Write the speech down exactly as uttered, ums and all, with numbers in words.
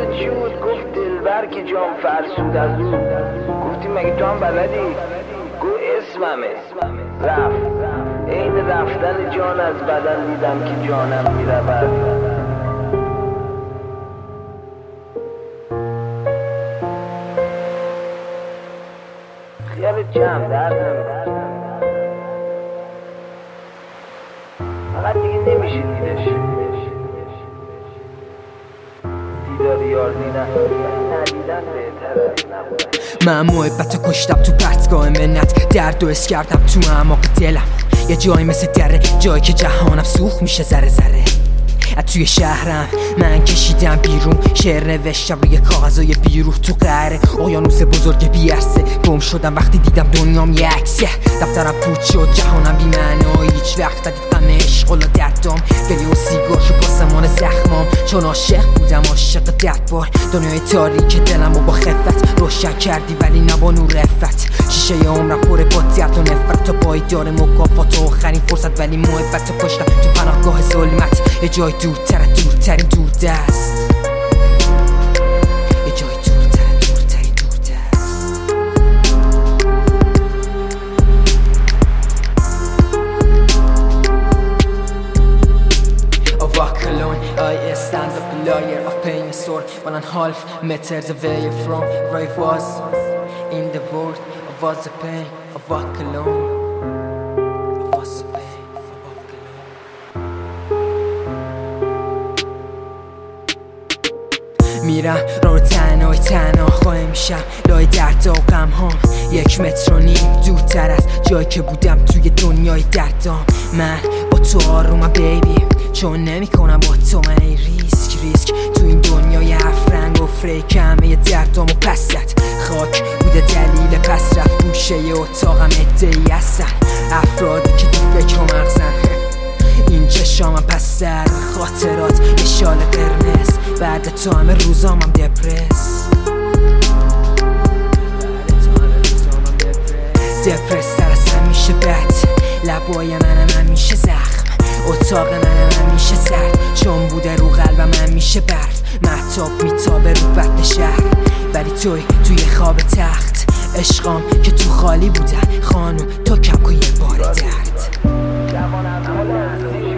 چی بود؟ گفت دلبر که جام فرسود از او. گفتیم مگه تو هم بلدی؟ گو اسممه. رفت. عین رفتن جان از بدن دیدم که جانم میرود. خیال جمع درد نمیده، فقط دیگه نمیشه دیدش. دیدار یار دیدن ندیدن بهتره نبودن. من محبت کشتم تو پرتگاه منت، درد و حس کردم تو اعماق دلم. یه جایی مثل دره، جایی که جهانم سوخت میشه ذره ذره. از توی شهرم من کشیدم بیرون، شعر نوشتم روی کاغذای بیروح تو قهر اقیانوس بزرگ بی‌عرصه. گم شدم وقتی دیدم دنیام یه عکسه، دفترم پوچ شد، جهانم بی معنی. هیچ وقت دید غم عشق و دردام، گریه و سیگار شد پاسمان زخمام. چون عاشق بودم عاشق دردبار، دنیای تاریک دلم و با خفت روشن کردی ولی نه با نور رفت. شیشه عمرم پر با درد و نفرت، تا پایدار مکافات و آخرین فرصت. ولی محبت رو کشتم تو پناهگاه ظلمت، یه جای دورتر دورترین دوردست. یه جای دورتر دورترین دوردست. I walk alone, I stand up a lawyer of pain and sword. One and a half meters away from where I was in the world. I was the pain, I walk alone. I was the pain, I walk alone. میرم راه رو تنهای تنها خواهی میشم، لای درد و غم هام یک متر و نیم دورتر از جایی که بودم توی دنیای دردام. من با تو آرومم بیبی، چون نمی کنم با تو من ای ریسک ریسک تو این دنیای هفت رنگ و فریک. همه دردام و پست خاک بوده دلیل پس رفت. گوشه اتاقم ادهی هستن، افرادی که تو فکر و مغزن. این چشامم پس سر خاطرات یه شال قرمز، بعد تو همه روزامم دپرس. دپرس تر از هم میشه بد، لبای منم هم میشه زخم، اتاق منم هم میشه سرد. چون بوده رو قلبم هم میشه برف، مهتاب میتابه رو بطن شهر. ولی توی توی خواب تخت، عشقام که تو خالی بودن. خانم تو کم کن یه بار درد.